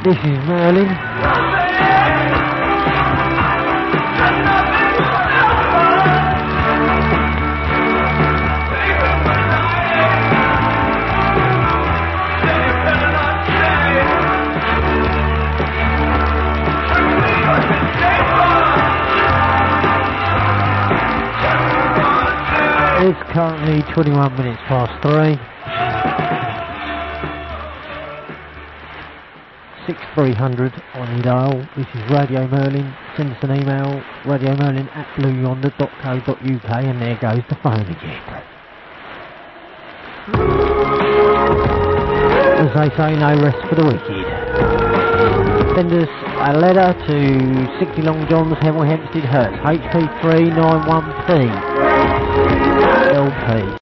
This is Merlin. It's currently 21 minutes past 3. 6300 on your dial. This is Radio Merlin. Send us an email, radiomerlin@blueyonder.co.uk, and there goes the phone again. As they say, no rest for the wicked. Send us a letter to 60 Long Johns, Hemel Hempstead, Herts, HP 391P LP.